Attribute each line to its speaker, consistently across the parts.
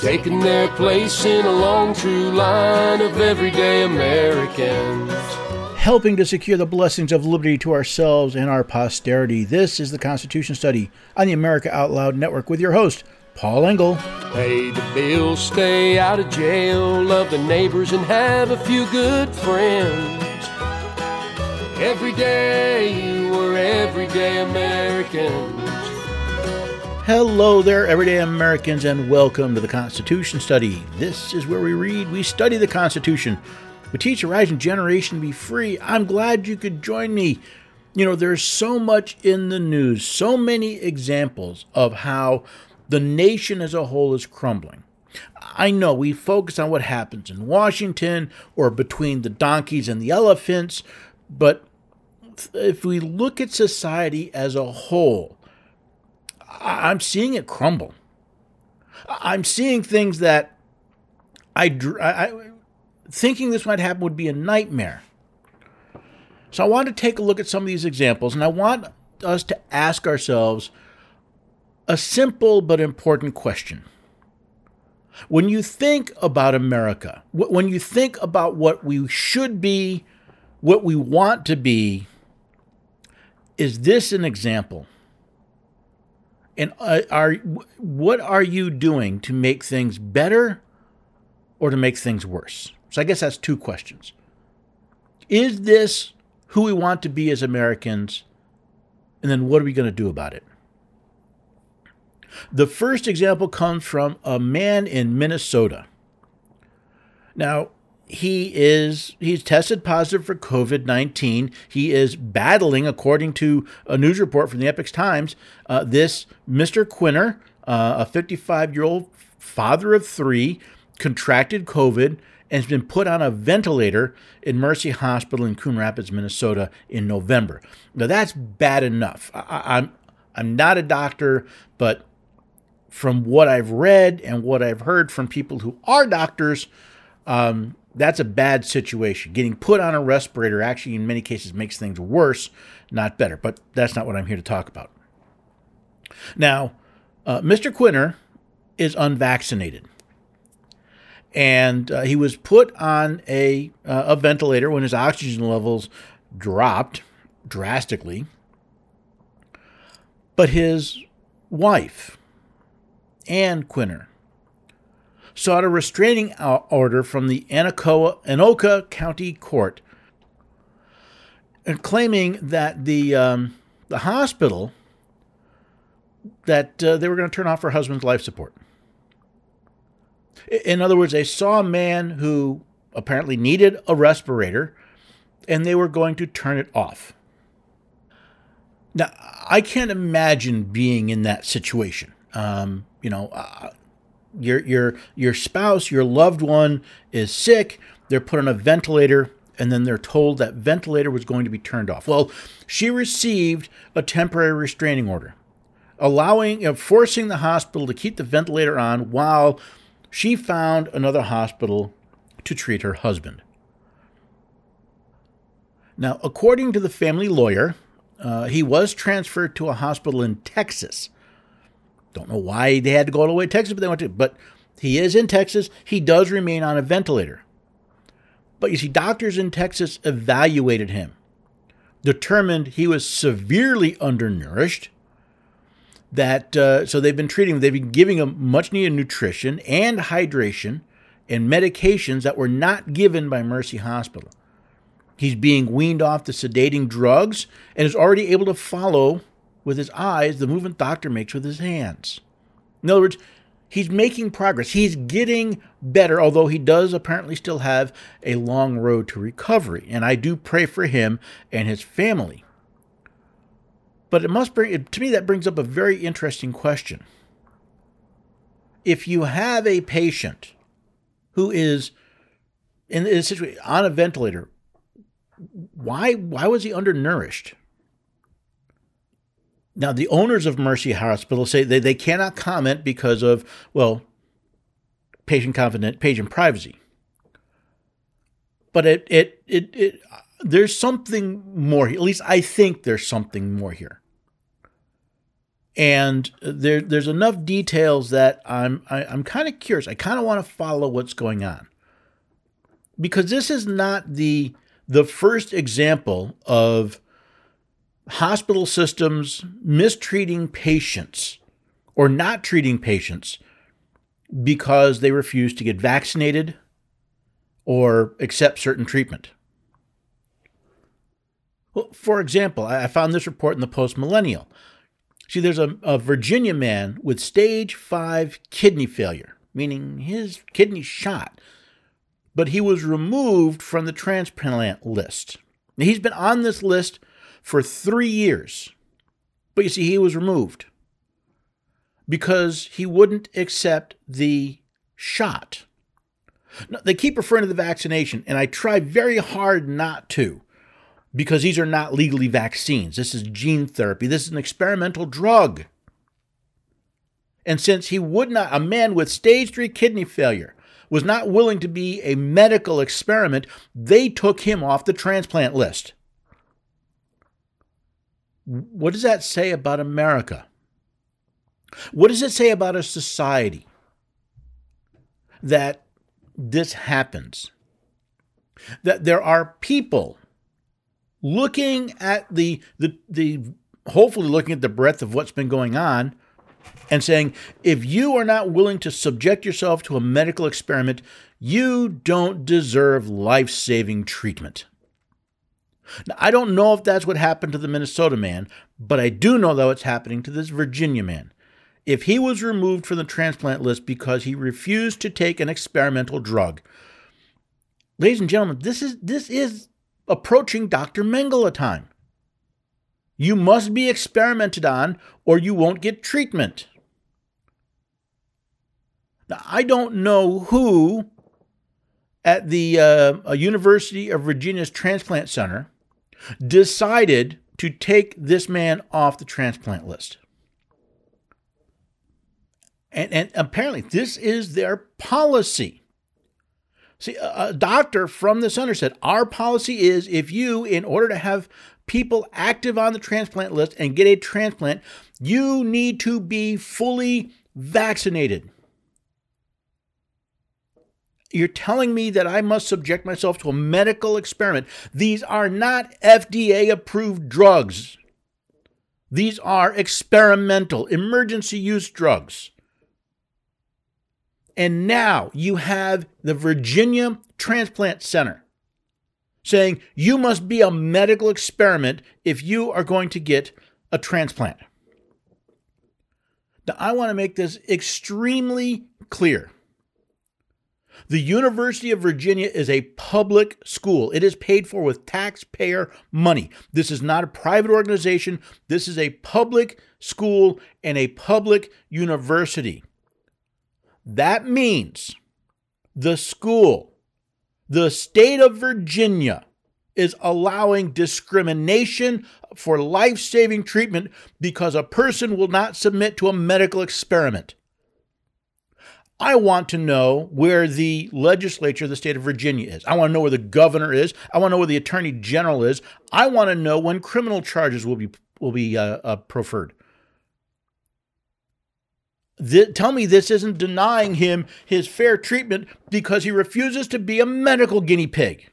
Speaker 1: taking their place in a long, true line of everyday Americans.
Speaker 2: Helping to secure the blessings of liberty to ourselves and our posterity. This is the Constitution Study on the America Out Loud Network with your host, Paul Engel.
Speaker 1: Pay the bills, stay out of jail, love the neighbors, and have a few good friends. Every day, we're everyday Americans.
Speaker 2: Hello there, everyday Americans, and welcome to the Constitution Study. This is where we read, we study the Constitution. We teach a rising generation to be free. I'm glad you could join me. You know, there's so much in the news, so many examples of how the nation as a whole is crumbling. I know we focus on what happens in Washington or between the donkeys and the elephants, but if we look at society as a whole, I'm seeing it crumble. I'm seeing things that thinking this might happen would be a nightmare. So I want to take a look at some of these examples, and I want us to ask ourselves a simple but important question. When you think about America, when you think about what we should be, what we want to be, is this an example? And what are you doing to make things better or to make things worse? So I guess that's two questions. Is this who we want to be as Americans? And then what are we going to do about it? The first example comes from a man in Minnesota. Now, he's tested positive for COVID-19. He is battling, according to a news report from the Epoch Times, this Mr. Quinner, a 55-year-old father of three, contracted COVID and has been put on a ventilator in Mercy Hospital in Coon Rapids, Minnesota in November. Now, that's bad enough. I'm not a doctor, but from what I've read and what I've heard from people who are doctors, that's a bad situation. Getting put on a respirator actually in many cases makes things worse, not better. But that's not what I'm here to talk about. Now, Mr. Quinner is unvaccinated. And he was put on a ventilator when his oxygen levels dropped drastically. But his wife, Ann Quinner, sought a restraining order from the Anoka County Court, and claiming that the hospital, that they were going to turn off her husband's life support. In other words, they saw a man who apparently needed a respirator, and they were going to turn it off. Now, I can't imagine being in that situation. Your spouse, your loved one is sick, they're put on a ventilator, and then they're told that ventilator was going to be turned off. Well, she received a temporary restraining order, forcing the hospital to keep the ventilator on while she found another hospital to treat her husband. Now, according to the family lawyer, he was transferred to a hospital in Texas. Don't know why they had to go all the way to Texas, but he is in Texas. He does remain on a ventilator. But you see, doctors in Texas evaluated him, determined he was severely undernourished, so they've been treating him. They've been giving him much needed nutrition and hydration and medications that were not given by Mercy Hospital. He's being weaned off the sedating drugs and is already able to follow with his eyes the movement doctor makes with his hands. In other words, he's making progress. He's getting better, although he does apparently still have a long road to recovery. And I do pray for him and his family. But to me, that brings up a very interesting question. If you have a patient who is in a situation on a ventilator, why was he undernourished? Now, the owners of Mercy Hospital say they cannot comment because of, patient privacy. But there's something more. At least I think there's something more here. And there's enough details that I'm kind of curious. I kind of want to follow what's going on, because this is not the first example of hospital systems mistreating patients or not treating patients because they refuse to get vaccinated or accept certain treatment. Well, for example, I found this report in the Post Millennial. See, there's a Virginia man with stage 5 kidney failure, meaning his kidney shot, but he was removed from the transplant list. Now, he's been on this list for 3 years, but you see, he was removed because he wouldn't accept the shot. Now, they keep referring to the vaccination, and I try very hard not to, because these are not legally vaccines. This is gene therapy. This is an experimental drug. And since he would not, a man with stage 3 kidney failure, was not willing to be a medical experiment, they took him off the transplant list. What does that say about America? What does it say about a society that this happens? That there are people looking at the hopefully looking at the breadth of what's been going on and saying, if you are not willing to subject yourself to a medical experiment, you don't deserve life-saving treatment. Now, I don't know if that's what happened to the Minnesota man, but I do know that it's happening to this Virginia man. If he was removed from the transplant list because he refused to take an experimental drug, ladies and gentlemen, this is approaching Dr. Mengele time. You must be experimented on or you won't get treatment. Now, I don't know who at the University of Virginia's Transplant Center decided to take this man off the transplant list. And apparently this is their policy. See, a doctor from the center said, our policy is if you, in order to have people active on the transplant list and get a transplant, you need to be fully vaccinated. You're telling me that I must subject myself to a medical experiment. These are not FDA-approved drugs. These are experimental, emergency use drugs. And now you have the Virginia Transplant Center saying you must be a medical experiment if you are going to get a transplant. Now, I want to make this extremely clear. The University of Virginia is a public school. It is paid for with taxpayer money. This is not a private organization. This is a public school and a public university. That means the school, the state of Virginia, is allowing discrimination for life-saving treatment because a person will not submit to a medical experiment. I want to know where the legislature of the state of Virginia is. I want to know where the governor is. I want to know where the attorney general is. I want to know when criminal charges will be preferred. Tell me this isn't denying him his fair treatment because he refuses to be a medical guinea pig.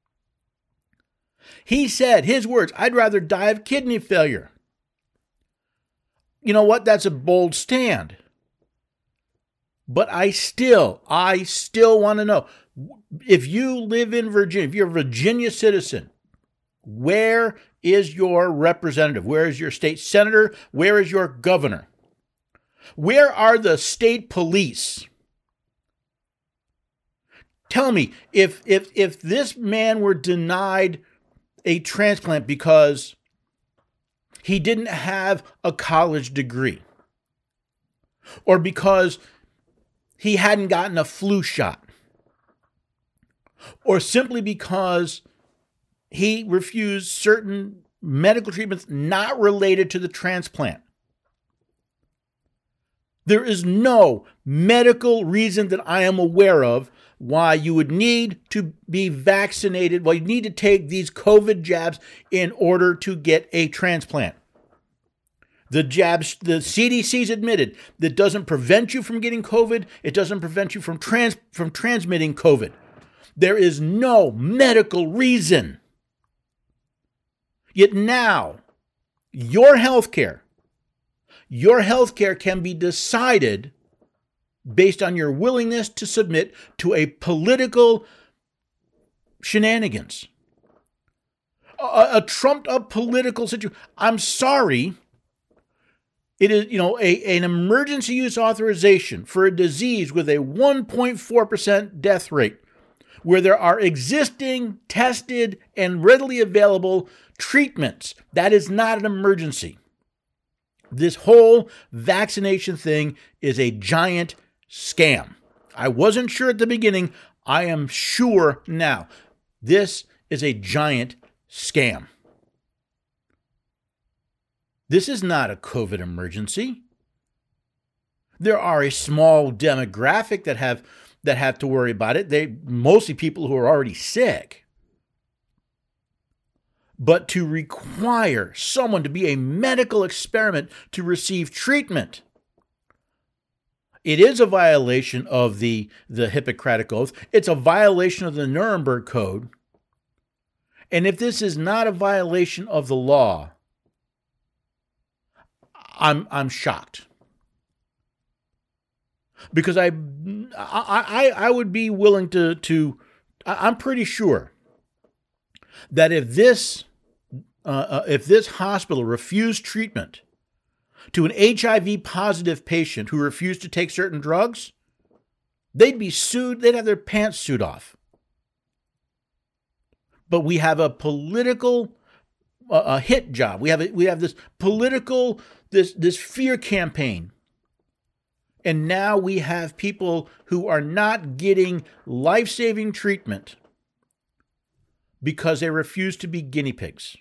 Speaker 2: He said, his words, I'd rather die of kidney failure. You know what? That's a bold stand. But I still want to know, if you live in Virginia, if you're a Virginia citizen, where is your representative? Where is your state senator? Where is your governor? Where are the state police? Tell me, if this man were denied a transplant because he didn't have a college degree, or because he hadn't gotten a flu shot, or simply because he refused certain medical treatments not related to the transplant, there is no medical reason that I am aware of why you would need to be vaccinated, why you need to take these COVID jabs in order to get a transplant. The jabs, the CDC's admitted that doesn't prevent you from getting COVID. It doesn't prevent you from transmitting COVID. There is no medical reason. Yet now, your healthcare can be decided based on your willingness to submit to a political shenanigans, a trumped up political situation. I'm sorry. It is, an emergency use authorization for a disease with a 1.4% death rate, where there are existing, tested, and readily available treatments. That is not an emergency. This whole vaccination thing is a giant scam. I wasn't sure at the beginning. I am sure now. This is a giant scam. This is not a COVID emergency. There are a small demographic that have to worry about it. They mostly people who are already sick. But to require someone to be a medical experiment to receive treatment, it is a violation of the Hippocratic Oath. It's a violation of the Nuremberg Code. And if this is not a violation of the law, I'm shocked, because I would be willing to I'm pretty sure that if this hospital refused treatment to an HIV positive patient who refused to take certain drugs, they'd be sued. They'd have their pants sued off. But we have a political hit job. We have this political this fear campaign. And now we have people who are not getting life-saving treatment because they refuse to be guinea pigs.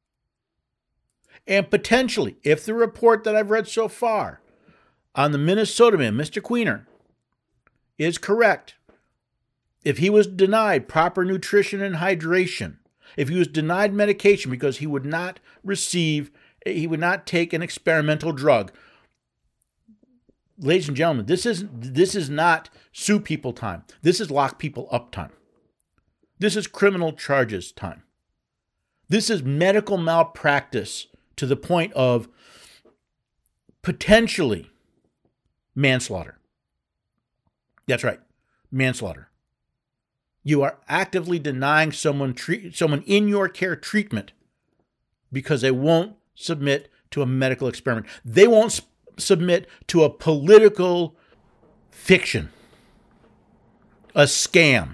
Speaker 2: And potentially, if the report that I've read so far on the Minnesota man, Mr. Queener, is correct, if he was denied proper nutrition and hydration, if he was denied medication because he would not take an experimental drug, ladies and gentlemen, this is not sue people time. This is lock people up time. This is criminal charges time. This is medical malpractice to the point of potentially manslaughter. That's right, manslaughter. You are actively denying someone in your care treatment because they won't submit to a medical experiment. They won't submit to a political fiction, a scam.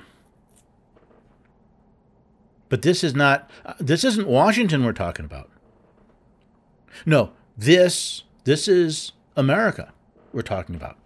Speaker 2: But this isn't Washington we're talking about. No, this is America we're talking about.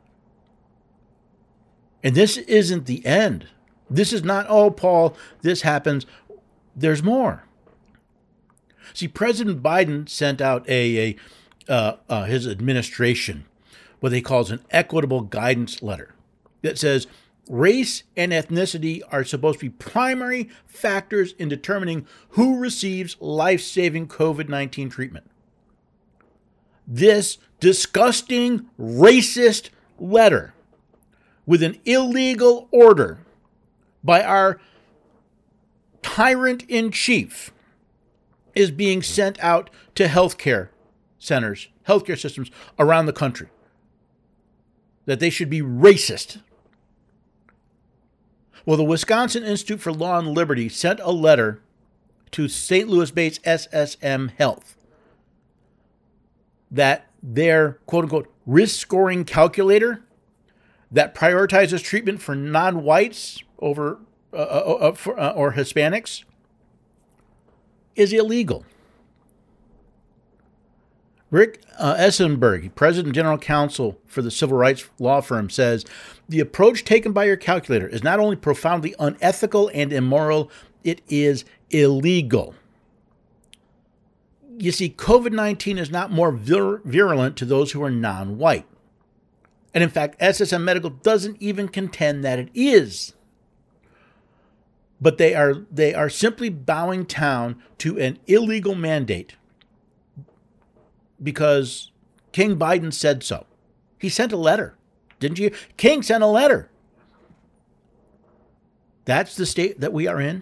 Speaker 2: And this isn't the end. This is not, oh, Paul, this happens. There's more. See, President Biden sent out his administration what he calls an equitable guidance letter that says race and ethnicity are supposed to be primary factors in determining who receives life-saving COVID-19 treatment. This disgusting, racist letter with an illegal order by our tyrant-in-chief is being sent out to healthcare centers, healthcare systems around the country, that they should be racist. Well, the Wisconsin Institute for Law and Liberty sent a letter to St. Louis-based SSM Health that their quote-unquote risk scoring calculator that prioritizes treatment for non-whites over or Hispanics is illegal. Rick Essenberg, President and General Counsel for the civil rights law firm, says, the approach taken by your calculator is not only profoundly unethical and immoral, it is illegal. You see, COVID-19 is not more virulent to those who are non-white. And in fact, SSM Medical doesn't even contend that it is. But they are simply bowing down to an illegal mandate because King Biden said so. He sent a letter, didn't you? King sent a letter. That's the state that we are in.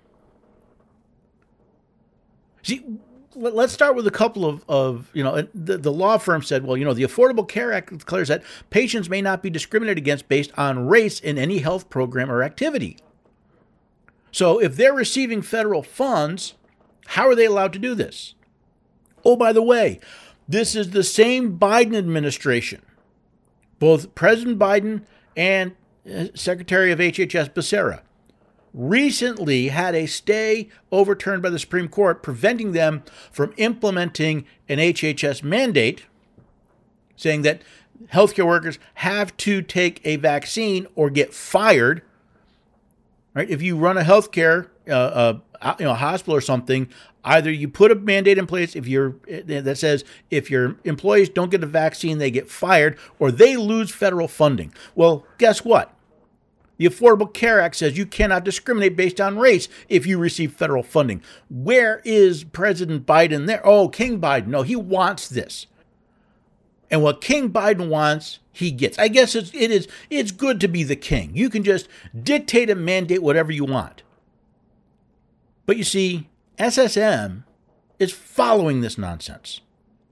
Speaker 2: See, let's start with a couple of the law firm said, well, the Affordable Care Act declares that patients may not be discriminated against based on race in any health program or activity. So if they're receiving federal funds, how are they allowed to do this? Oh, by the way, this is the same Biden administration. Both President Biden and Secretary of HHS Becerra recently had a stay overturned by the Supreme Court, preventing them from implementing an HHS mandate, saying that healthcare workers have to take a vaccine or get fired. Right? If you run a healthcare hospital or something, either you put a mandate in place that says if your employees don't get a vaccine, they get fired, or they lose federal funding. Well, guess what? The Affordable Care Act says you cannot discriminate based on race if you receive federal funding. Where is President Biden there? Oh, King Biden. No, he wants this. And what King Biden wants, he gets. I guess it's good to be the king. You can just dictate and mandate whatever you want. But you see, SSM is following this nonsense.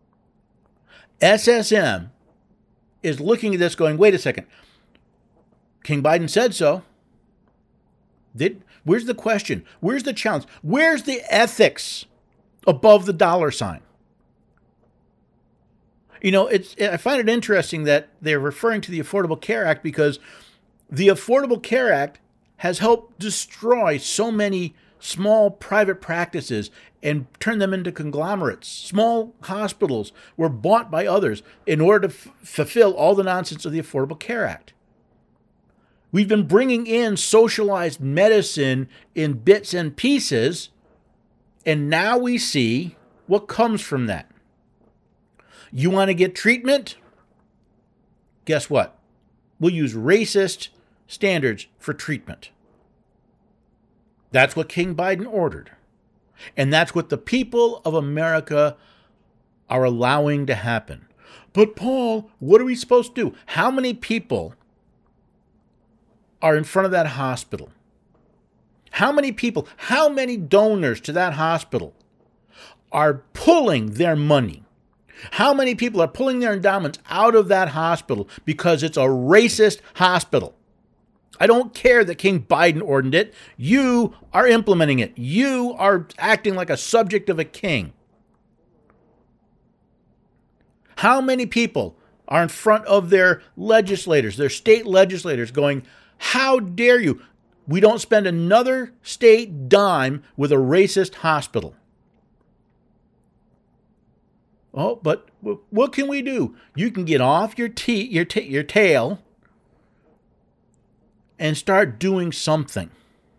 Speaker 2: SSM is looking at this going, wait a second. King Biden said so. Where's the question? Where's the challenge? Where's the ethics above the dollar sign? I find it interesting that they're referring to the Affordable Care Act because the Affordable Care Act has helped destroy so many small private practices and turn them into conglomerates. Small hospitals were bought by others in order to fulfill all the nonsense of the Affordable Care Act. We've been bringing in socialized medicine in bits and pieces, and now we see what comes from that. You want to get treatment? Guess what? We'll use racist standards for treatment. That's what King Biden ordered. And that's what the people of America are allowing to happen. But Paul, what are we supposed to do? How many people are in front of that hospital? How many people, how many donors to that hospital are pulling their money? How many people are pulling their endowments out of that hospital because it's a racist hospital? I don't care that King Biden ordered it. You are implementing it. You are acting like a subject of a king. How many people are in front of their legislators, their state legislators, going, how dare you? We don't spend another state dime with a racist hospital. Oh, but what can we do? You can get off your tail and start doing something.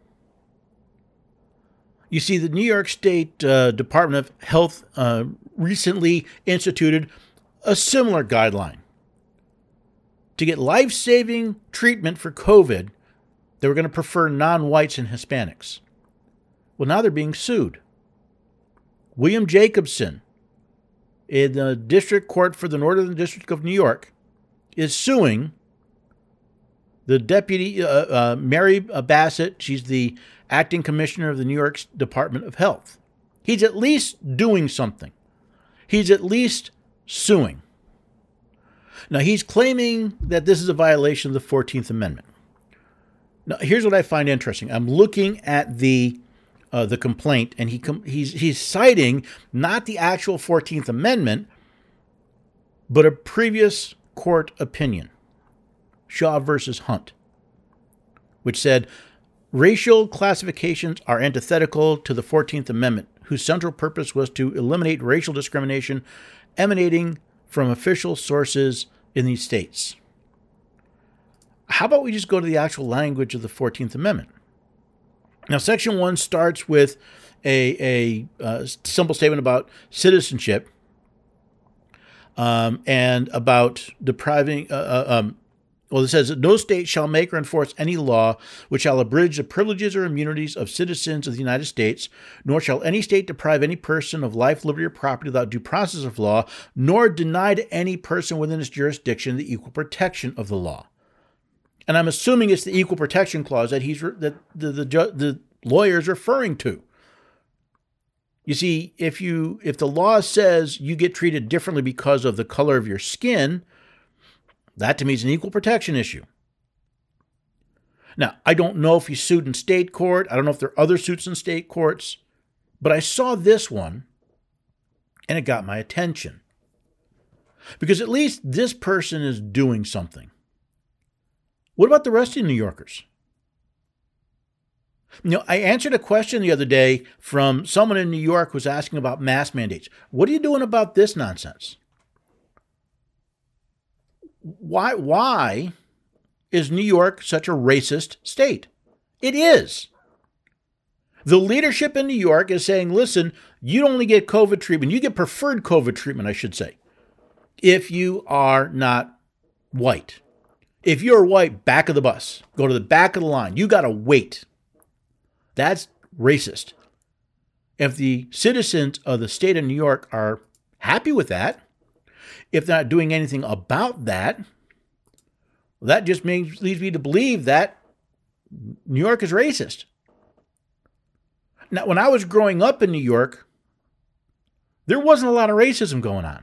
Speaker 2: You see, the New York State Department of Health recently instituted a similar guideline. To get life-saving treatment for COVID, they were going to prefer non-whites and Hispanics. Well, now they're being sued. William Jacobson, in the District Court for the Northern District of New York, is suing the deputy, Mary Bassett. She's the acting commissioner of the New York Department of Health. He's at least doing something. He's at least suing. Now, he's claiming that this is a violation of the 14th Amendment. Now, here's what I find interesting. I'm looking at the complaint, and he's citing not the actual 14th Amendment, but a previous court opinion, Shaw versus Hunt, which said racial classifications are antithetical to the 14th Amendment, whose central purpose was to eliminate racial discrimination emanating from official sources in these states. How about we just go to the actual language of the 14th Amendment? Now, Section 1 starts with a simple statement about citizenship and about depriving, Well, it says that no state shall make or enforce any law which shall abridge the privileges or immunities of citizens of the United States, nor shall any state deprive any person of life, liberty, or property without due process of law, nor deny to any person within its jurisdiction the equal protection of the law. And I'm assuming it's the equal protection clause that the lawyer is referring to. You see, if the law says you get treated differently because of the color of your skin, that to me is an equal protection issue. Now, I don't know if he sued in state court. I don't know if there are other suits in state courts. But I saw this one, and it got my attention. Because at least this person is doing something. What about the rest of New Yorkers? I answered a question the other day from someone in New York who was asking about mask mandates. What are you doing about this nonsense? Why is New York such a racist state? It is. The leadership in New York is saying, listen, you only get COVID treatment. You get preferred COVID treatment, I should say, if you are not white. If you're white, back of the bus. Go to the back of the line. You got to wait. That's racist. If the citizens of the state of New York are happy with that, if they're not doing anything about that, well, that just leads me to believe that New York is racist. Now, when I was growing up in New York, there wasn't a lot of racism going on.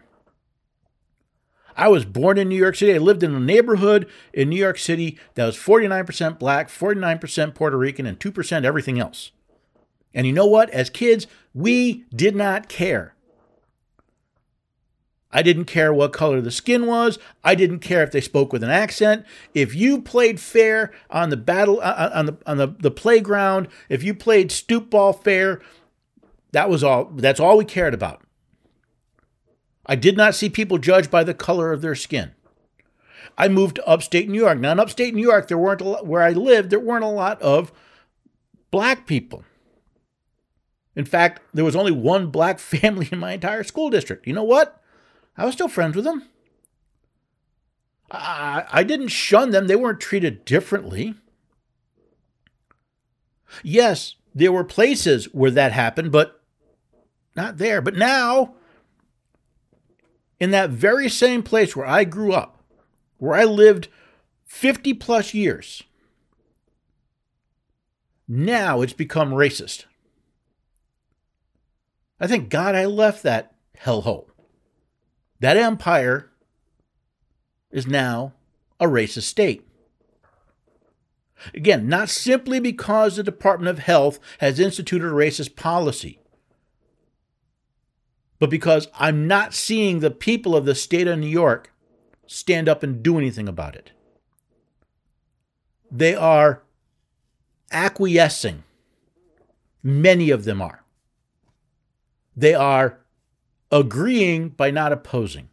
Speaker 2: I was born in New York City. I lived in a neighborhood in New York City that was 49% black, 49% Puerto Rican, and 2% everything else. And you know what? As kids, we did not care. I didn't care what color the skin was. I didn't care if they spoke with an accent. If you played fair on the the playground, if you played stoop ball fair, that was all. That's all we cared about. I did not see people judged by the color of their skin. I moved to upstate New York. Now, in upstate New York, where I lived, there weren't a lot of black people. In fact, there was only one black family in my entire school district. You know what? I was still friends with them. I didn't shun them. They weren't treated differently. Yes, there were places where that happened, but not there. But now, in that very same place where I grew up, where I lived 50 plus years, now it's become racist. I thank God I left that hellhole. That empire is now a racist state. Again, not simply because the Department of Health has instituted a racist policy, but because I'm not seeing the people of the state of New York stand up and do anything about it. They are acquiescing. Many of them are. They are agreeing by not opposing.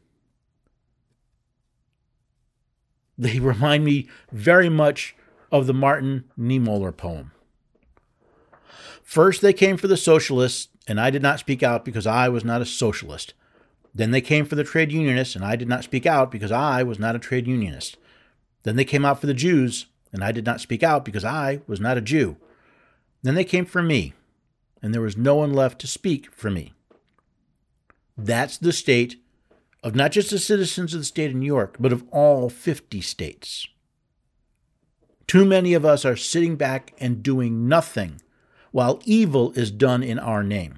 Speaker 2: They remind me very much of the Martin Niemöller poem. First, they came for the socialists, and I did not speak out because I was not a socialist. Then they came for the trade unionists, and I did not speak out because I was not a trade unionist. Then they came out for the Jews, and I did not speak out because I was not a Jew. Then they came for me, and there was no one left to speak for me. That's the state of not just the citizens of the state of New York, but of all 50 states. Too many of us are sitting back and doing nothing while evil is done in our name.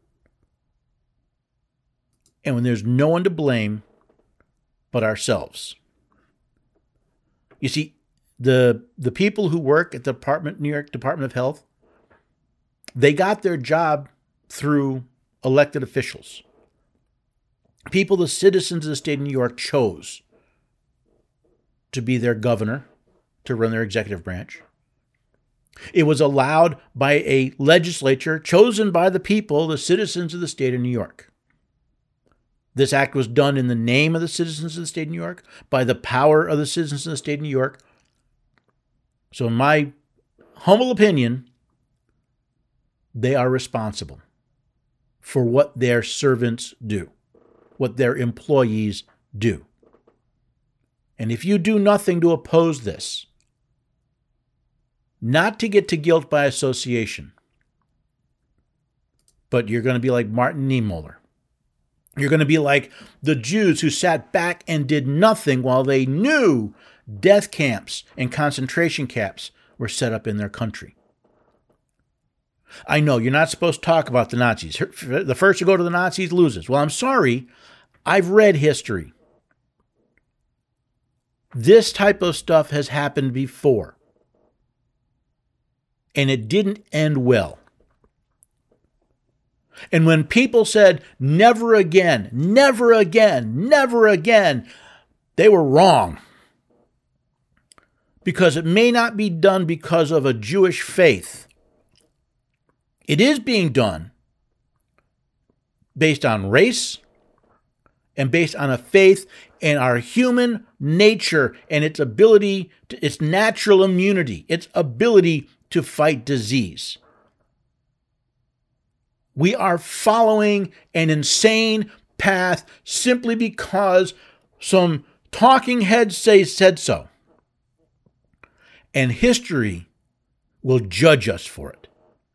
Speaker 2: And when there's no one to blame but ourselves. You see, the people who work at the New York Department of Health, they got their job through elected officials. People, the citizens of the state of New York, chose to be their governor, to run their executive branch. It was allowed by a legislature chosen by the people, the citizens of the state of New York. This act was done in the name of the citizens of the state of New York, by the power of the citizens of the state of New York. So in my humble opinion, they are responsible for what their servants do, what their employees do. And if you do nothing to oppose this, not to get to guilt by association, but you're going to be like Martin Niemöller. You're going to be like the Jews who sat back and did nothing while they knew death camps and concentration camps were set up in their country. I know you're not supposed to talk about the Nazis. The first to go to the Nazis loses. Well, I'm sorry. I've read history. This type of stuff has happened before. And it didn't end well. And when people said, never again, never again, never again, they were wrong. Because it may not be done because of a Jewish faith. It is being done based on race and based on a faith in our human nature and its ability, its natural immunity, its ability to fight disease. We are following an insane path simply because some talking heads said so. And history will judge us for it.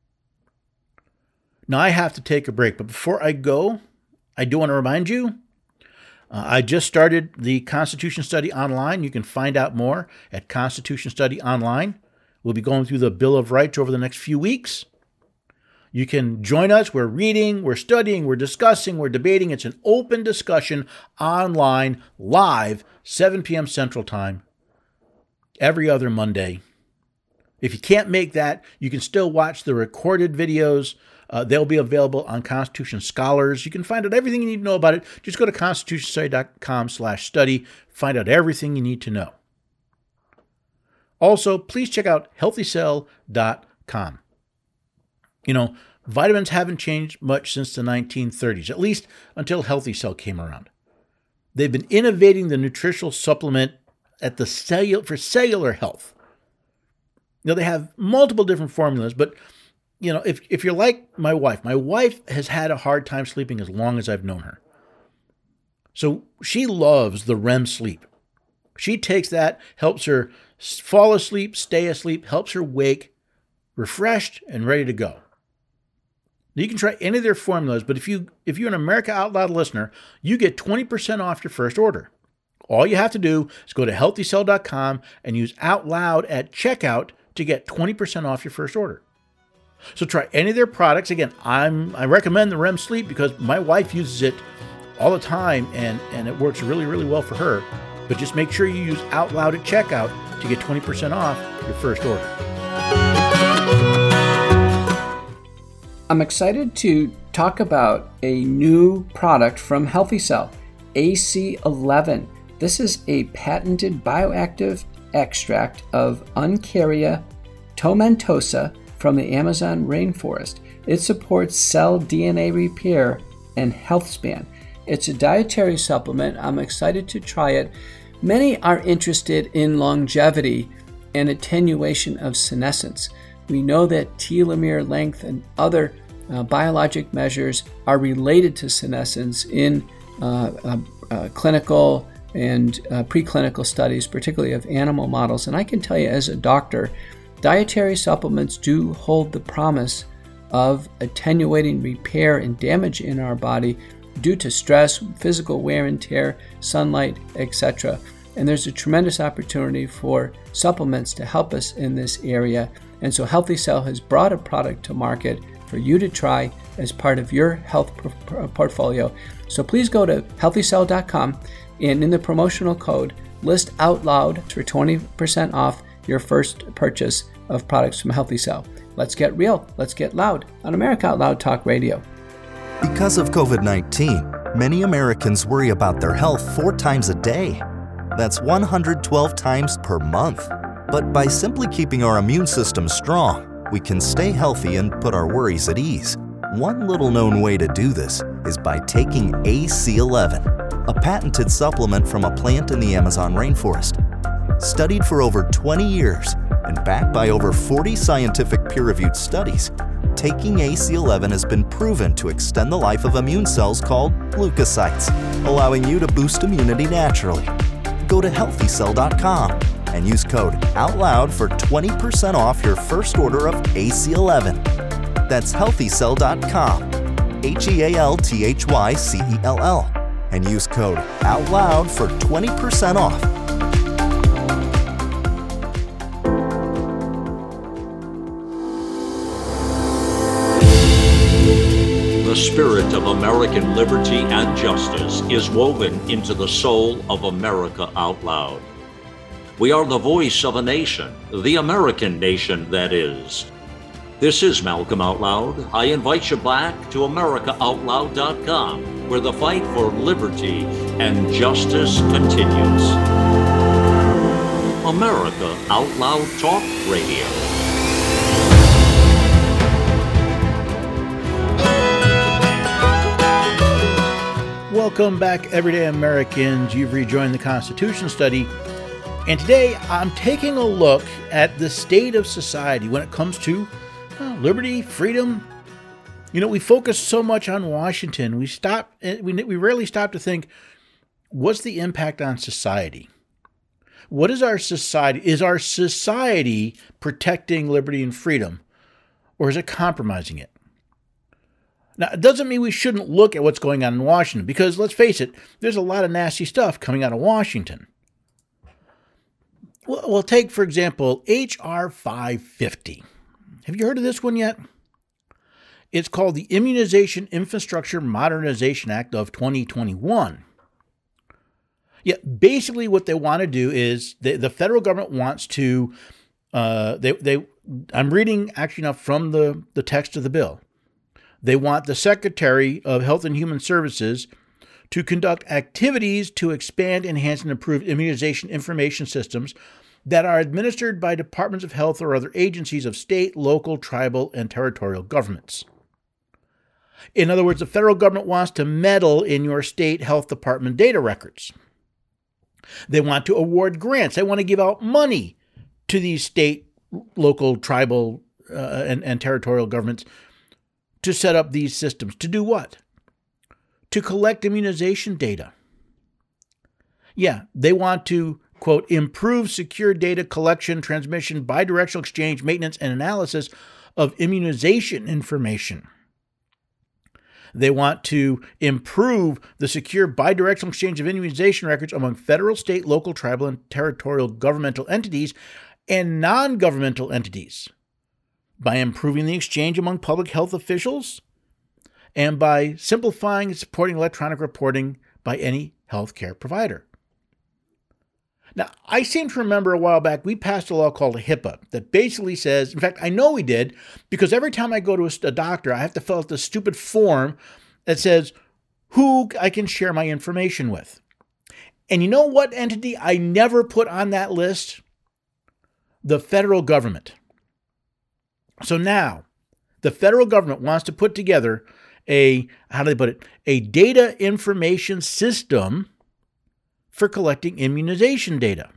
Speaker 2: Now, I have to take a break, but before I go, I do want to remind you, I just started the Constitution Study Online. You can find out more at Constitution Study Online. We'll be going through the Bill of Rights over the next few weeks. You can join us. We're reading, we're studying, we're discussing, we're debating. It's an open discussion online, live, 7 p.m. Central Time, every other Monday. If you can't make that, you can still watch the recorded videos. They'll be available on Constitution Scholars. You can find out everything you need to know about it. Just go to constitutionstudy.com/study. Find out everything you need to know. Also, please check out healthycell.com. You know, vitamins haven't changed much since the 1930s, at least until Healthy Cell came around. They've been innovating the nutritional supplement at the for cellular health. You know, they have multiple different formulas, but, you know, if you're like my wife has had a hard time sleeping as long as I've known her. So she loves the REM sleep. She takes that, helps her fall asleep, stay asleep, helps her wake, refreshed and ready to go. You can try any of their formulas, but if you're an America Out Loud listener, you get 20% off your first order. All you have to do is go to healthycell.com and use Out Loud at checkout to get 20% off your first order. So try any of their products. Again, I recommend the REM Sleep because my wife uses it all the time and it works really, really well for her. But just make sure you use Out Loud at checkout to get 20% off your first order.
Speaker 3: I'm excited to talk about a new product from Healthy Cell, AC11. This is a patented bioactive extract of Uncaria tomentosa from the Amazon rainforest. It supports cell DNA repair and health span. It's a dietary supplement. I'm excited to try it. Many are interested in longevity and attenuation of senescence. We know that telomere length and other biologic measures are related to senescence in clinical and preclinical studies, particularly of animal models. And I can tell you as a doctor, dietary supplements do hold the promise of attenuating repair and damage in our body due to stress, physical wear and tear, sunlight, etc. And there's a tremendous opportunity for supplements to help us in this area. And so Healthy Cell has brought a product to market for you to try as part of your health portfolio. So please go to healthycell.com and in the promotional code, list Out Loud for 20% off your first purchase of products from Healthy Cell. Let's get real. Let's get loud on America Out Loud Talk Radio.
Speaker 4: Because of COVID-19, many Americans worry about their health 4 times a day. That's 112 times per month. But by simply keeping our immune system strong, we can stay healthy and put our worries at ease. One little known way to do this is by taking AC11, a patented supplement from a plant in the Amazon rainforest. Studied for over 20 years and backed by over 40 scientific peer-reviewed studies, taking AC11 has been proven to extend the life of immune cells called leukocytes, allowing you to boost immunity naturally. Go to healthycell.com and use code OUTLOUD for 20% off your first order of AC11. That's healthycell.com, HEALTHYCELL, and use code OUTLOUD for 20% off.
Speaker 5: The spirit of American liberty and justice is woven into the soul of America Out Loud. We are the voice of a nation, the American nation, that is. This is Malcolm Out Loud. I invite you back to AmericaOutloud.com, where the fight for liberty and justice continues. America Out Loud Talk Radio.
Speaker 2: Welcome back, everyday Americans. You've rejoined the Constitution Study. And today I'm taking a look at the state of society when it comes to liberty, freedom. You know, we focus so much on Washington. We rarely stop to think, what's the impact on society? What is our society? Is our society protecting liberty and freedom, or is it compromising it? Now, it doesn't mean we shouldn't look at what's going on in Washington, because let's face it, there's a lot of nasty stuff coming out of Washington. Well, take, for example, H.R. 550. Have you heard of this one yet? It's called the Immunization Infrastructure Modernization Act of 2021. Yeah, basically what they want to do is the federal government wants to, I'm reading actually now from the text of the bill. They want the Secretary of Health and Human Services to conduct activities to expand, enhance, and improve immunization information systems that are administered by departments of health or other agencies of state, local, tribal, and territorial governments. In other words, the federal government wants to meddle in your state health department data records. They want to award grants. They want to give out money to these state, local, tribal, and territorial governments to set up these systems. To do what? To collect immunization data. Yeah, they want to, quote, improve secure data collection, transmission, bidirectional exchange, maintenance, and analysis of immunization information. They want to improve the secure bidirectional exchange of immunization records among federal, state, local, tribal, and territorial governmental entities and non-governmental entities by improving the exchange among public health officials and by simplifying and supporting electronic reporting by any healthcare provider. Now, I seem to remember a while back we passed a law called HIPAA that basically says, in fact, I know we did, because every time I go to a doctor, I have to fill out this stupid form that says who I can share my information with. And you know what entity I never put on that list? The federal government. So now, the federal government wants to put together a data information system for collecting immunization data.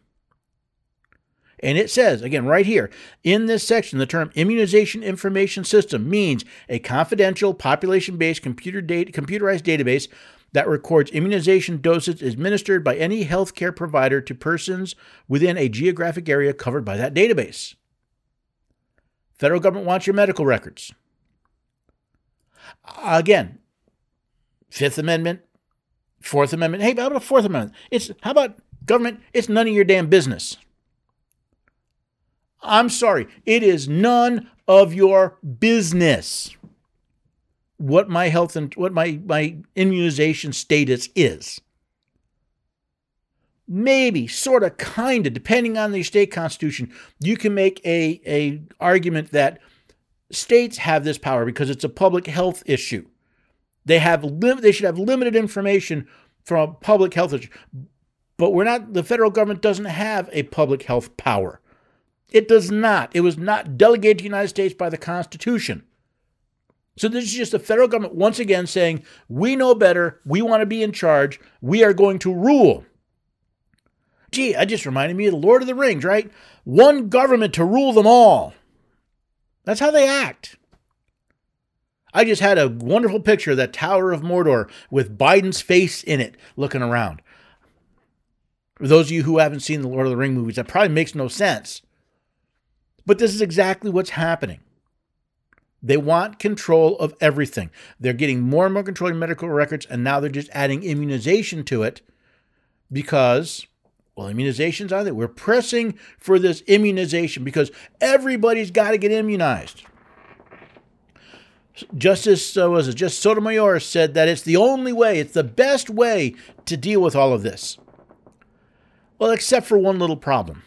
Speaker 2: And it says, again, right here, in this section, the term immunization information system means a confidential, population-based computerized database that records immunization doses administered by any healthcare provider to persons within a geographic area covered by that database. Federal government wants your medical records. Again, Fifth Amendment, Fourth Amendment. Hey, how about Fourth Amendment? How about government? It's none of your damn business. I'm sorry. It is none of your business what my health and what my immunization status is. Maybe, sort of, kind of, depending on the state constitution, you can make a argument that states have this power because it's a public health issue. They should have limited information from a public health issue. But the federal government doesn't have a public health power. It does not. It was not delegated to the United States by the Constitution. So this is just the federal government once again saying, we know better, we want to be in charge, we are going to rule. Gee, that just reminded me of the Lord of the Rings, right? One government to rule them all. That's how they act. I just had a wonderful picture of that Tower of Mordor with Biden's face in it looking around. For those of you who haven't seen the Lord of the Rings movies, that probably makes no sense. But this is exactly what's happening. They want control of everything. They're getting more and more control of medical records, and now they're just adding immunization to it because, well, immunizations are there. We're pressing for this immunization because everybody's got to get immunized. Justice Sotomayor said that it's the only way, it's the best way to deal with all of this. Well, except for one little problem.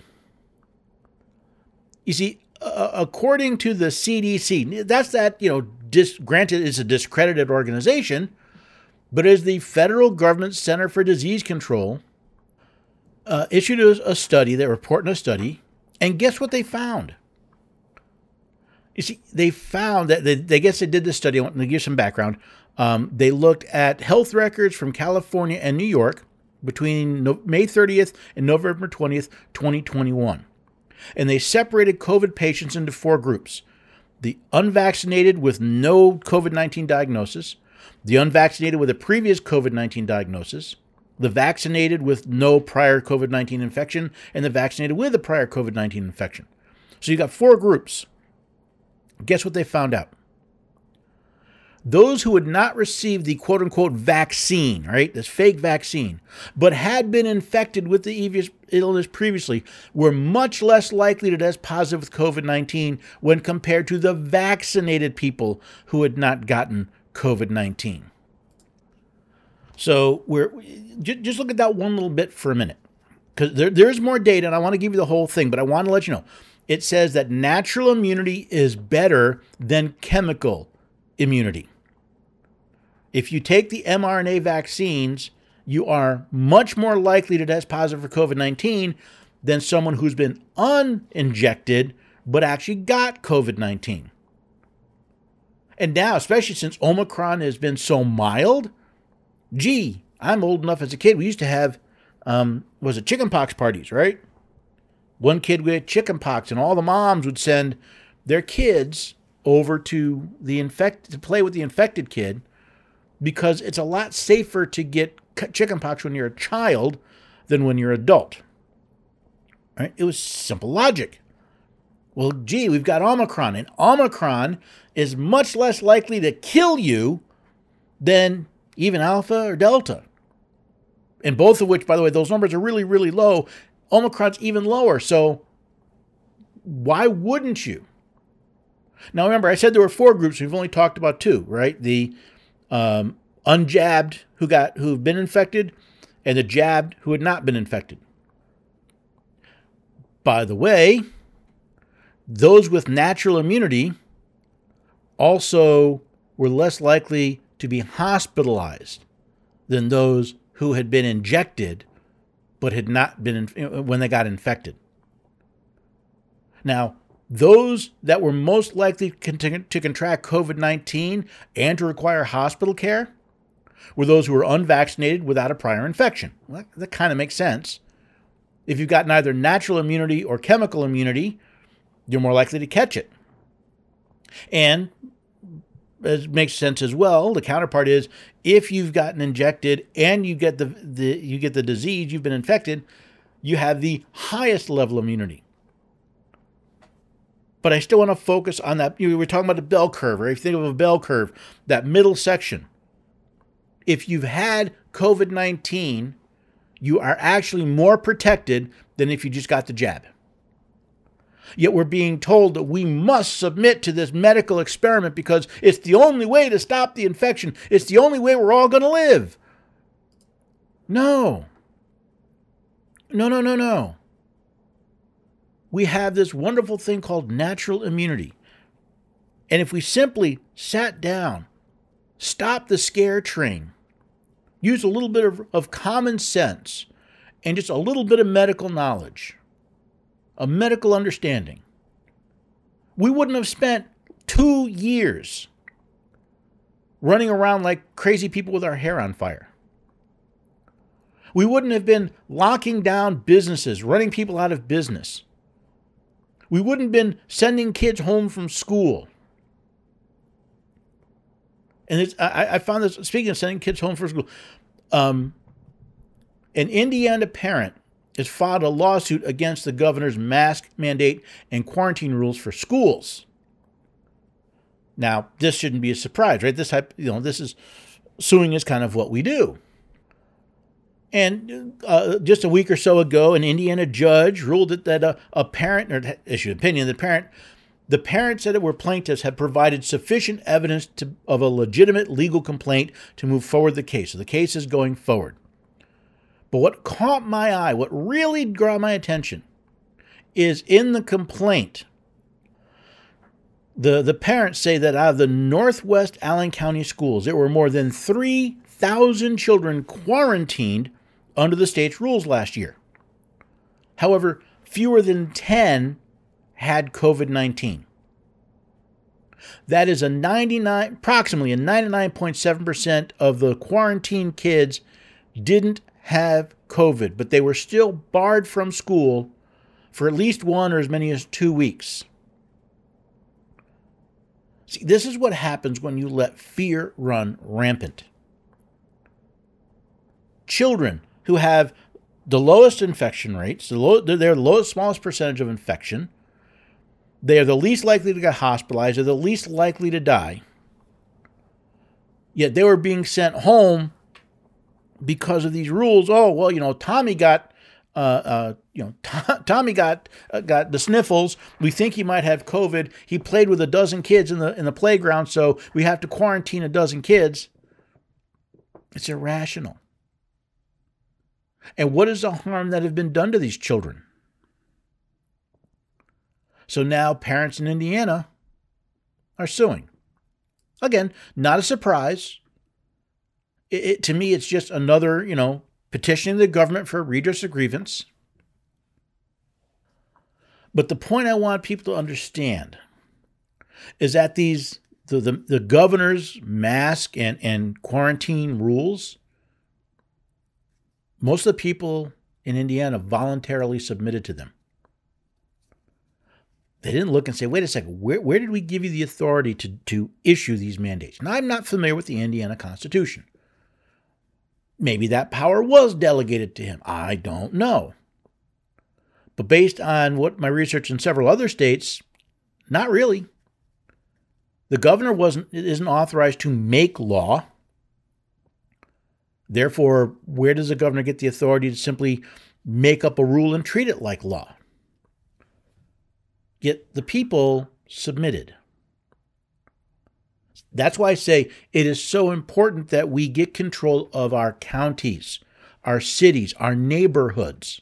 Speaker 2: You see, according to the CDC, that's that, granted it's a discredited organization, but as the federal government Center for Disease Control issued a study, they're reporting a study, and guess what they found? You see, they found that, they guess they did this study, I want to give you some background. They looked at health records from California and New York between May 30th and November 20th, 2021. And they separated COVID patients into 4 groups. The unvaccinated with no COVID-19 diagnosis, the unvaccinated with a previous COVID-19 diagnosis, the vaccinated with no prior COVID-19 infection, and the vaccinated with a prior COVID-19 infection. So you got 4 groups. Guess what they found out? Those who had not received the quote-unquote vaccine, right, this fake vaccine, but had been infected with the illness previously, were much less likely to test positive with COVID-19 when compared to the vaccinated people who had not gotten COVID-19. So just look at that one little bit for a minute, because there's more data, and I want to give you the whole thing, but I want to let you know. It says that natural immunity is better than chemical immunity. If you take the mRNA vaccines, you are much more likely to test positive for COVID-19 than someone who's been uninjected but actually got COVID-19. And now, especially since Omicron has been so mild, I'm old enough as a kid. We used to have, chickenpox parties, right? One kid would get chickenpox, and all the moms would send their kids over to play with the infected kid, because it's a lot safer to get chickenpox when you're a child than when you're an adult. Right? It was simple logic. Well, we've got Omicron, and Omicron is much less likely to kill you than even Alpha or Delta. And both of which, by the way, those numbers are really, really low. Omicron's even lower. So why wouldn't you? Now, remember, I said there were 4 groups. We've only talked about 2, right? The unjabbed who've been infected, and the jabbed who had not been infected. By the way, those with natural immunity also were less likely to be hospitalized than those who had been injected but had not been when they got infected. Now, those that were most likely to contract COVID-19 and to require hospital care were those who were unvaccinated without a prior infection. Well, that kind of makes sense. If you've got neither natural immunity or chemical immunity, you're more likely to catch it. And it makes sense as well. The counterpart is, if you've gotten injected and you get the disease, you've been infected, you have the highest level of immunity. But I still want to focus on that. We were talking about the bell curve, right? If you think of a bell curve, that middle section. If you've had COVID-19, you are actually more protected than if you just got the jab. Yet we're being told that we must submit to this medical experiment because it's the only way to stop the infection. It's the only way we're all going to live. No. We have this wonderful thing called natural immunity. And if we simply sat down, stop the scare train, use a little bit of common sense, and just a little bit of medical knowledge, a medical understanding, we wouldn't have spent 2 years running around like crazy people with our hair on fire. We wouldn't have been locking down businesses, running people out of business. We wouldn't have been sending kids home from school. And I found this, speaking of sending kids home from school, an Indiana parent has filed a lawsuit against the governor's mask mandate and quarantine rules for schools. Now, this shouldn't be a surprise, right? Suing is kind of what we do. And just a week or so ago, an Indiana judge ruled that a parent, or issued an opinion, the parents that were plaintiffs had provided sufficient evidence of a legitimate legal complaint to move forward the case. So the case is going forward. But what caught my eye, what really drew my attention, is in the complaint, the parents say that out of the Northwest Allen County schools, there were more than 3,000 children quarantined under the state's rules last year. However, fewer than 10 had COVID-19. That is approximately a 99.7% of the quarantined kids didn't have COVID, but they were still barred from school for at least 1 or as many as 2 weeks. See, this is what happens when you let fear run rampant. Children who have the lowest infection rates, they're the smallest percentage of infection, they are the least likely to get hospitalized, they're the least likely to die, yet they were being sent home because of these rules. Oh, well, Tommy got Tommy got the sniffles. We think he might have COVID. He played with a dozen kids in the playground, so we have to quarantine a dozen kids. It's irrational. And what is the harm that has been done to these children? So now parents in Indiana are suing. Again, not a surprise. To me, it's just another, petitioning the government for a redress of grievance. But the point I want people to understand is that the governor's mask and quarantine rules, most of the people in Indiana voluntarily submitted to them. They didn't look and say, wait a second, where did we give you the authority to issue these mandates? Now, I'm not familiar with the Indiana Constitution. Maybe that power was delegated to him. I don't know. But based on what my research in several other states, not really. The governor isn't authorized to make law. Therefore, where does the governor get the authority to simply make up a rule and treat it like law? Yet the people submitted. That's why I say it is so important that we get control of our counties, our cities, our neighborhoods.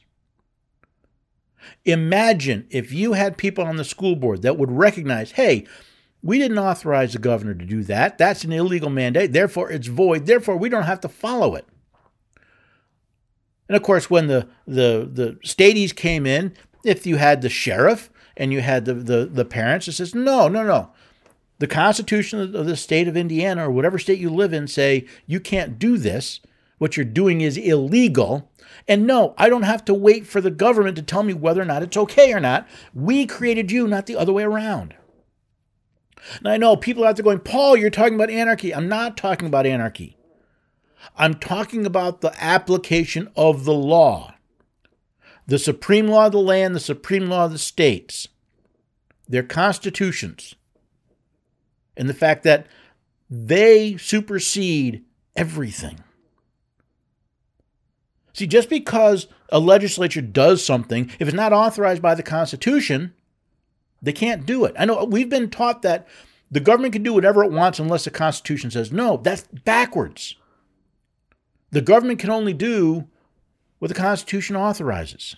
Speaker 2: Imagine if you had people on the school board that would recognize, hey, we didn't authorize the governor to do that. That's an illegal mandate. Therefore, it's void. Therefore, we don't have to follow it. And of course, when the stateies came in, if you had the sheriff and you had the parents, it says, no. The Constitution of the state of Indiana or whatever state you live in say you can't do this. What you're doing is illegal. And no, I don't have to wait for the government to tell me whether or not it's okay or not. We created you, not the other way around. And I know people are out there going, Paul, you're talking about anarchy. I'm not talking about anarchy. I'm talking about the application of the law. The supreme law of the land, the supreme law of the states, their constitutions, and the fact that they supersede everything. See, just because a legislature does something, if it's not authorized by the Constitution, they can't do it. I know we've been taught that the government can do whatever it wants unless the Constitution says no. That's backwards. The government can only do what the Constitution authorizes.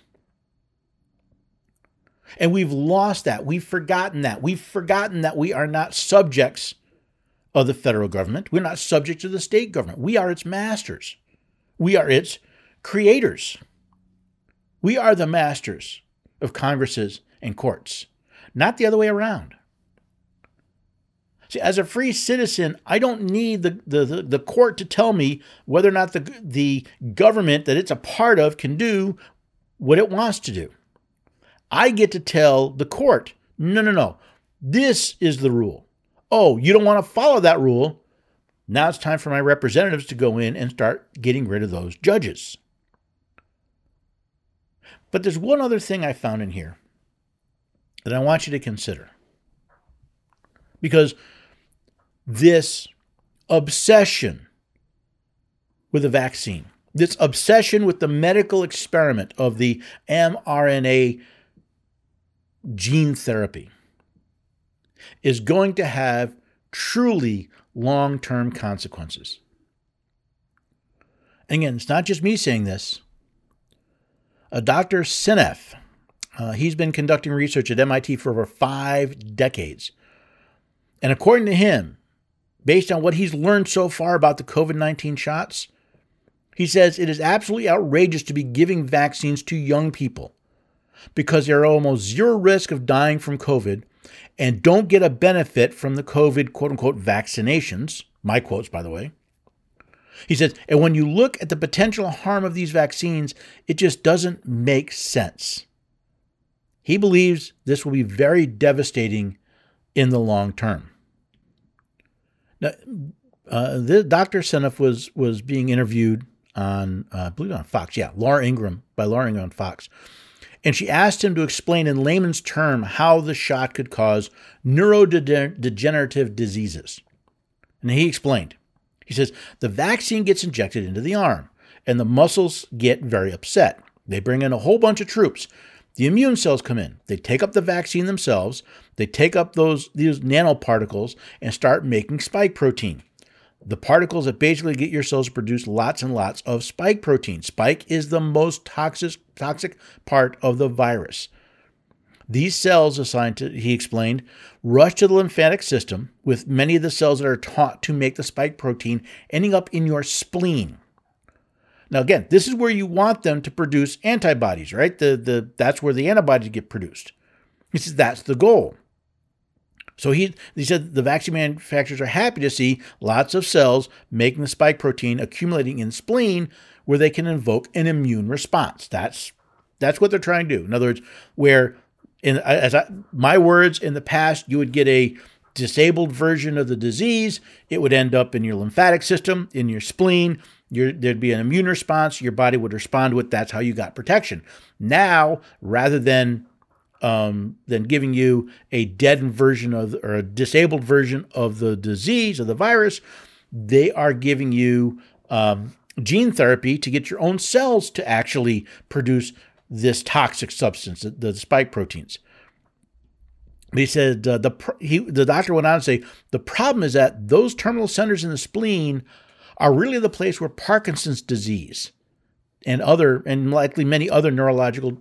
Speaker 2: And we've lost that. We've forgotten that. We've forgotten that we are not subjects of the federal government. We're not subject to the state government. We are its masters. We are its creators. We are the masters of Congresses and courts, not the other way around. See, as a free citizen, I don't need the court to tell me whether or not the government that it's a part of can do what it wants to do. I get to tell the court, no, this is the rule. Oh, you don't want to follow that rule? Now it's time for my representatives to go in and start getting rid of those judges. But there's one other thing I found in here that I want you to consider. Because this obsession with a vaccine, this obsession with the medical experiment of the mRNA gene therapy is going to have truly long-term consequences. And again, it's not just me saying this. Dr. Seneff, he's been conducting research at MIT for over 5 decades. And according to him, based on what he's learned so far about the COVID-19 shots, he says it is absolutely outrageous to be giving vaccines to young people because they're almost zero risk of dying from COVID and don't get a benefit from the COVID quote-unquote vaccinations. My quotes, by the way. He says, and when you look at the potential harm of these vaccines, it just doesn't make sense. He believes this will be very devastating in the long term. Now, Dr. Seneff was being interviewed on, I believe on Fox. Yeah, Laura Ingraham on Fox. And she asked him to explain in layman's term how the shot could cause neurodegenerative diseases. And he explained. He says, the vaccine gets injected into the arm, and the muscles get very upset. They bring in a whole bunch of troops. The immune cells come in. They take up the vaccine themselves. They take up these nanoparticles and start making spike protein. The particles that basically get your cells to produce lots and lots of spike protein. Spike is the most toxic part of the virus. These cells, he explained, rush to the lymphatic system with many of the cells that are taught to make the spike protein ending up in your spleen. Now, again, this is where you want them to produce antibodies, right? That's where the antibodies get produced. He says that's the goal. So he said the vaccine manufacturers are happy to see lots of cells making the spike protein accumulating in spleen where they can invoke an immune response. That's what they're trying to do. In other words, where my words, in the past, you would get a disabled version of the disease. It would end up in your lymphatic system, in your spleen. There'd be an immune response. Your body would respond to it. That's how you got protection. Now, rather than giving you a deadened version or a disabled version of the disease or the virus, they are giving you gene therapy to get your own cells to actually produce this toxic substance, the spike proteins. He said the doctor went on to say the problem is that those terminal centers in the spleen are really the place where Parkinson's disease and likely many other neurodegenerative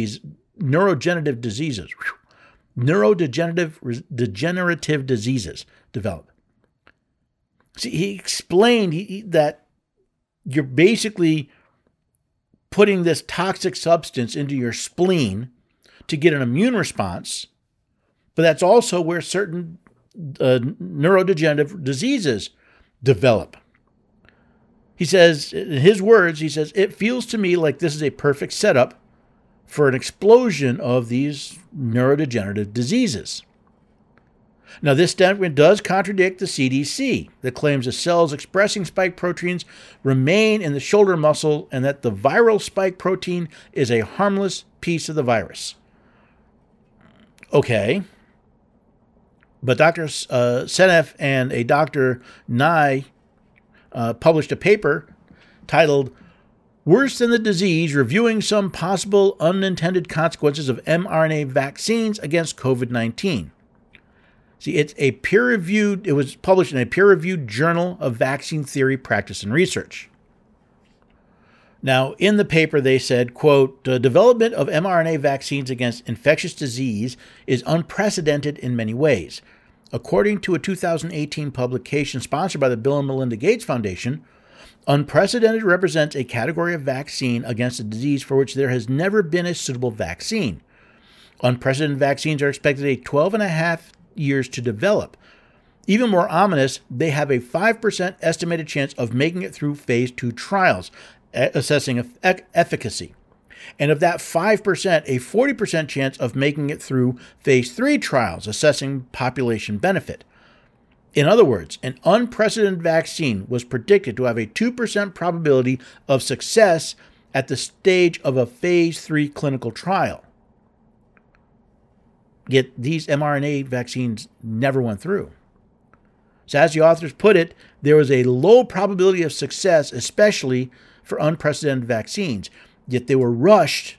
Speaker 2: diseases develop. See, he explained that you're basically putting this toxic substance into your spleen to get an immune response, but that's also where certain neurodegenerative diseases develop. He says, in his words, it feels to me like this is a perfect setup for an explosion of these neurodegenerative diseases. Now, this statement does contradict the CDC that claims the cells expressing spike proteins remain in the shoulder muscle and that the viral spike protein is a harmless piece of the virus. Okay. But Dr. Seneff and a Dr. Nye published a paper titled Worse Than the Disease, Reviewing Some Possible Unintended Consequences of mRNA Vaccines Against COVID-19. See, it was published in a peer-reviewed journal of vaccine theory, practice, and research. Now, in the paper, they said, quote, the development of mRNA vaccines against infectious disease is unprecedented in many ways. According to a 2018 publication sponsored by the Bill and Melinda Gates Foundation, unprecedented represents a category of vaccine against a disease for which there has never been a suitable vaccine. Unprecedented vaccines are expected to take 12.5 years to develop. Even more ominous, they have a 5% estimated chance of making it through phase 2 trials, assessing efficacy. And of that 5%, a 40% chance of making it through phase 3 trials, assessing population benefit. In other words, an unprecedented vaccine was predicted to have a 2% probability of success at the stage of a phase 3 clinical trial. Yet these mRNA vaccines never went through. So as the authors put it, there was a low probability of success, especially for unprecedented vaccines. Yet they were rushed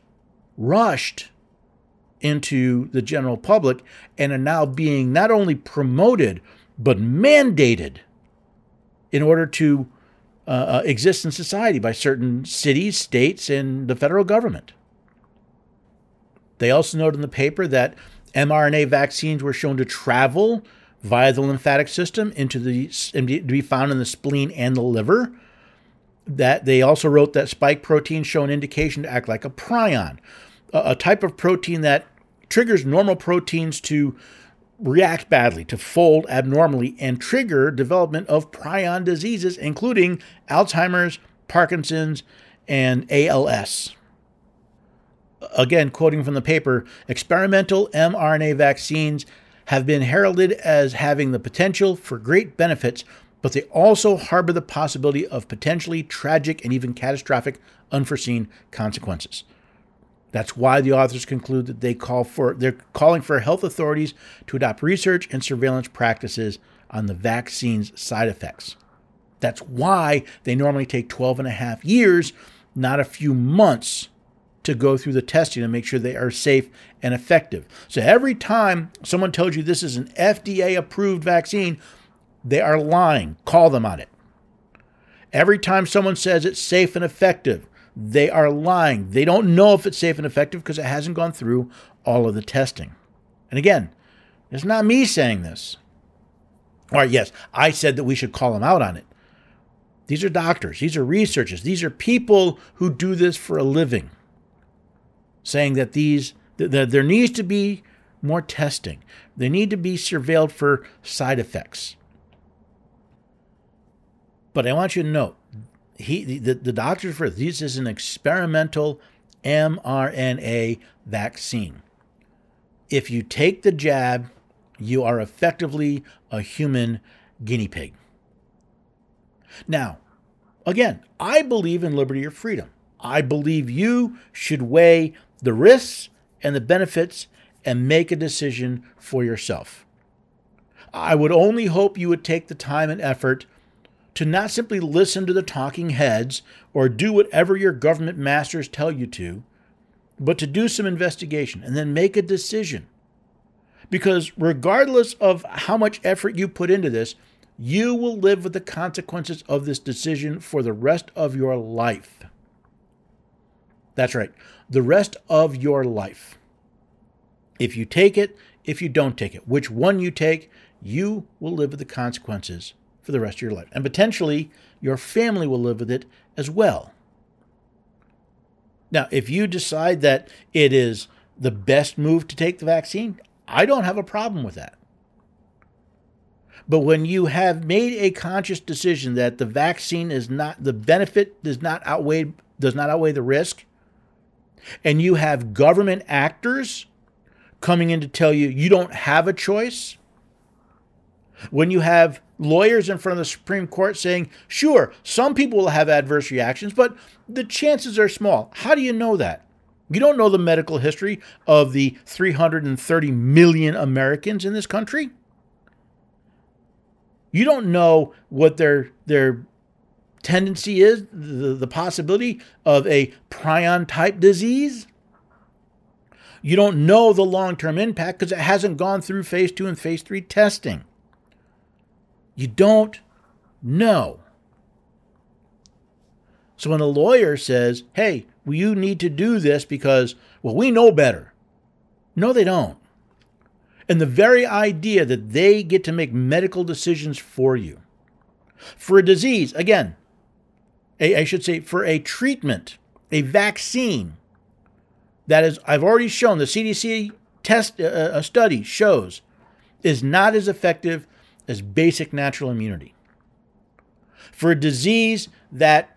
Speaker 2: into the general public and are now being not only promoted, but mandated in order to exist in society by certain cities, states, and the federal government. They also note in the paper that mRNA vaccines were shown to travel via the lymphatic system and to be found in the spleen and the liver. That they also wrote that spike proteins show an indication to act like a prion, a type of protein that triggers normal proteins to react badly, to fold abnormally, and trigger development of prion diseases, including Alzheimer's, Parkinson's, and ALS. Again, quoting from the paper, experimental mRNA vaccines have been heralded as having the potential for great benefits, but they also harbor the possibility of potentially tragic and even catastrophic unforeseen consequences. That's why the authors conclude that they're calling for health authorities to adopt research and surveillance practices on the vaccine's side effects. That's why they normally take 12 and a half years, not a few months, to go through the testing and make sure they are safe and effective. So every time someone tells you this is an FDA-approved vaccine, they are lying. Call them on it. Every time someone says it's safe and effective, they are lying. They don't know if it's safe and effective because it hasn't gone through all of the testing. And again, it's not me saying this. All right, yes, I said that we should call them out on it. These are doctors. These are researchers. These are people who do this for a living, saying that there needs to be more testing. They need to be surveilled for side effects. But I want you to note, the doctors for this is an experimental mRNA vaccine. If you take the jab, you are effectively a human guinea pig. Now, again, I believe in liberty or freedom. I believe you should weigh the risks and the benefits and make a decision for yourself. I would only hope you would take the time and effort to not simply listen to the talking heads or do whatever your government masters tell you to, but to do some investigation and then make a decision. Because regardless of how much effort you put into this, you will live with the consequences of this decision for the rest of your life. That's right, the rest of your life. If you take it, if you don't take it, which one you take, you will live with the consequences for the rest of your life. And potentially, your family will live with it as well. Now, if you decide that it is the best move to take the vaccine, I don't have a problem with that. But when you have made a conscious decision that the vaccine is not, the benefit does not outweigh the risk, and you have government actors coming in to tell you you don't have a choice, when you have lawyers in front of the Supreme Court saying, sure, some people will have adverse reactions, but the chances are small. How do you know that? You don't know the medical history of the 330 million Americans in this country. You don't know what their tendency is, the possibility of a prion-type disease. You don't know the long-term impact because it hasn't gone through phase 2 and phase 3 testing. You don't know. So when a lawyer says, hey, well, you need to do this because, well, we know better. No, they don't. And the very idea that they get to make medical decisions for you, for a disease, again, I should say for a treatment, a vaccine, that is, I've already shown, the CDC study shows, is not as effective as basic natural immunity. For a disease that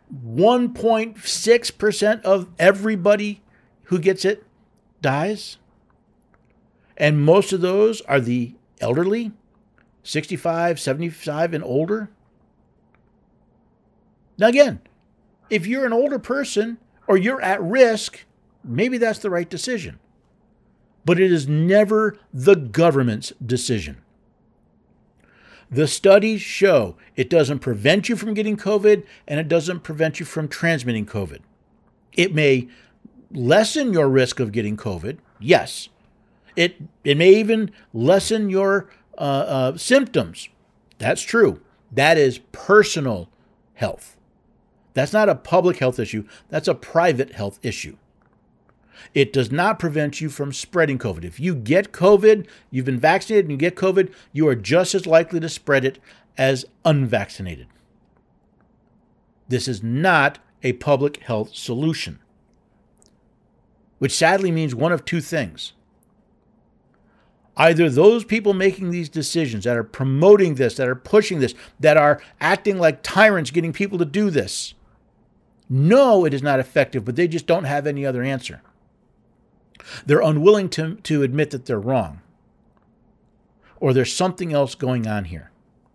Speaker 2: 1.6% of everybody who gets it dies, and most of those are the elderly, 65, 75 and older. Now again, if you're an older person or you're at risk, maybe that's the right decision. But it is never the government's decision. The studies show it doesn't prevent you from getting COVID, and it doesn't prevent you from transmitting COVID. It may lessen your risk of getting COVID, yes. It may even lessen your symptoms. That's true. That is personal health. That's not a public health issue. That's a private health issue. It does not prevent you from spreading COVID. If you get COVID, you've been vaccinated and you get COVID, you are just as likely to spread it as unvaccinated. This is not a public health solution, which sadly means one of two things. Either those people making these decisions that are promoting this, that are pushing this, that are acting like tyrants, getting people to do this, know it is not effective, but they just don't have any other answer. They're unwilling to admit that they're wrong, or there's something else going on here.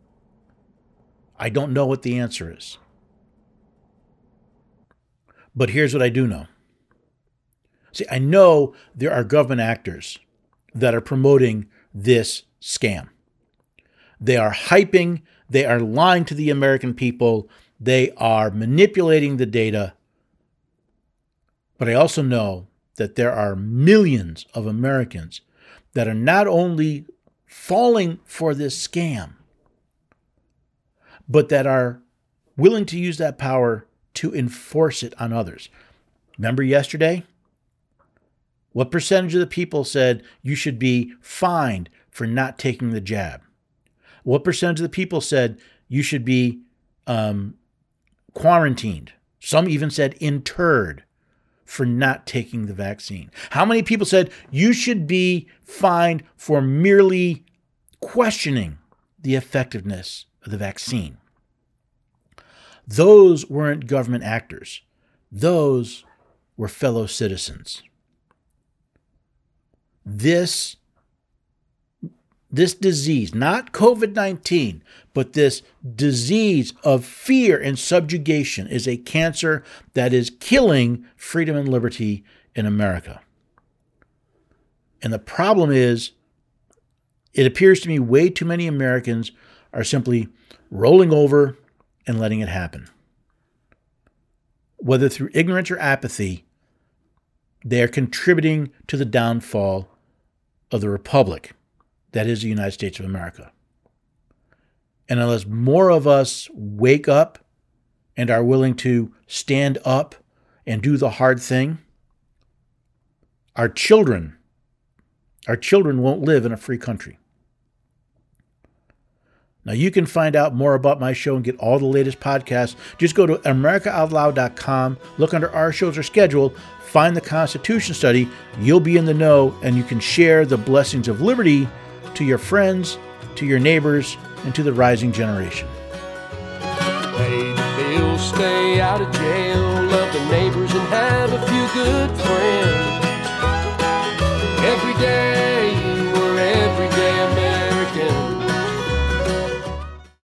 Speaker 2: I don't know what the answer is. But here's what I do know. See, I know there are government actors that are promoting this scam. They are hyping, they are lying to the American people, they are manipulating the data. But I also know that there are millions of Americans that are not only falling for this scam, but that are willing to use that power to enforce it on others. Remember yesterday? What percentage of the people said you should be fined for not taking the jab? What percentage of the people said you should be quarantined? Some even said interred for not taking the vaccine. How many people said you should be fined for merely questioning the effectiveness of the vaccine? Those weren't government actors. Those were fellow citizens. This disease, not COVID-19, but this disease of fear and subjugation is a cancer that is killing freedom and liberty in America. And the problem is, it appears to me way too many Americans are simply rolling over and letting it happen. Whether through ignorance or apathy, they are contributing to the downfall of the republic that is the United States of America. And unless more of us wake up and are willing to stand up and do the hard thing, our children won't live in a free country. Now, you can find out more about my show and get all the latest podcasts. Just go to AmericaOutloud.com, look under our shows or schedule, find the Constitution Study. You'll be in the know, and you can share the blessings of liberty to your friends, to your neighbors, and to the rising generation.
Speaker 1: Pay the bills, stay out of jail, love the neighbors, and have a few good